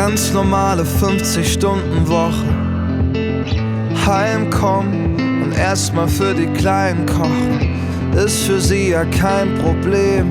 ganz normale 50-Stunden-Woche. Heimkommen und erstmal für die Kleinen kochen, ist für sie ja kein Problem,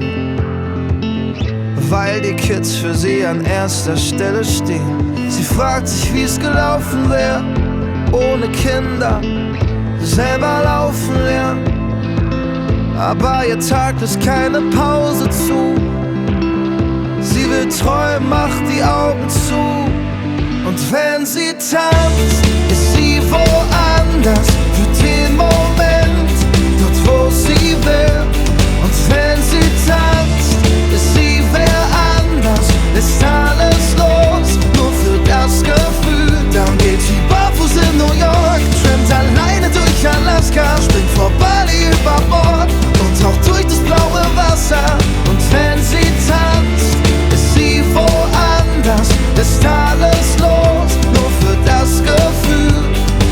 weil die Kids für sie an erster Stelle stehen. Sie fragt sich, wie's gelaufen wär, ohne Kinder, selber laufen lernen. Aber ihr Tag lässt keine Pause zu. Sie will träumen, macht die Augen zu. Und wenn sie tanzt, ist sie woanders, für den Moment, dort wo sie will. Und wenn sie tanzt, ist sie wer anders, ist alles los, nur für das Gefühl. Dann geht sie barfuß in New York, trampt alleine durch Alaska, springt vor Bali über Bord und taucht durch das blaue Wasser. Und wenn sie tanzt, ist sie woanders, ist alles los, nur für das Gefühl.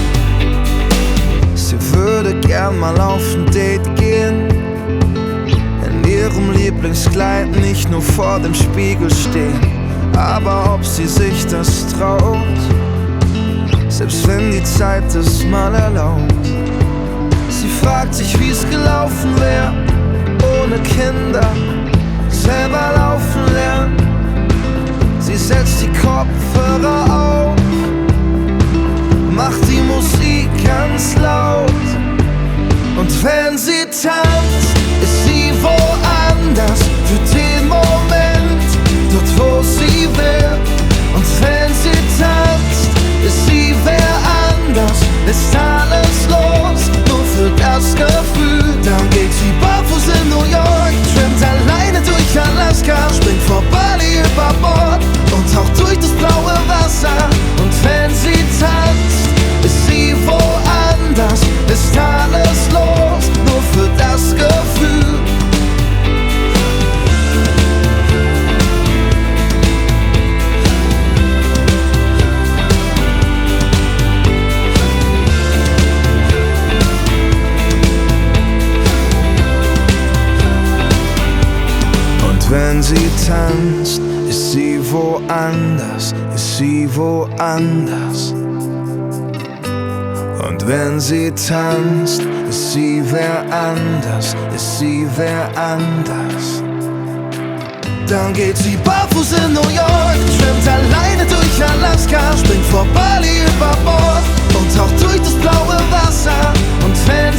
Sie würde gern mal auf ein Date gehen, in ihrem Lieblingskleid, nicht nur vor dem Spiegel stehen. Aber ob sie sich das traut, selbst wenn die Zeit es mal erlaubt. Sie fragt sich, wie's gelaufen wär, ohne Kinder, selber laufen lernen. Sie setzt die Kopfhörer auf, macht die Musik ganz laut. Und wenn sie tanzt, ist sie woanders, für den Moment, dort wo sie will. Und wenn sie tanzt, ist sie wer anders, ist alles los, nur für das Gefühl. Dann geht sie barfuß in New York, trampt alleine durch Alaska, springt vor Bali über Bord und taucht durch das blaue Wasser. Und wenn sie tanzt, ist sie woanders, ist alles los, nur für das Gefühl. Wenn sie tanzt, ist sie woanders, ist sie woanders. Und wenn sie tanzt, ist sie wer anders, ist sie wer anders. Dann geht sie barfuß in New York, trampt alleine durch Alaska, springt vor Bali über Bord und taucht durch das blaue Wasser. Und wenn